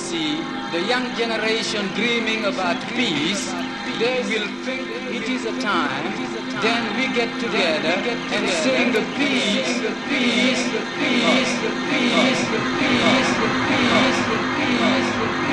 see the young generation dreaming about peace, they will think it is a time. Then we get together and sing the peace, the peace, the peace, the peace, the peace, the peace, the peace, the peace.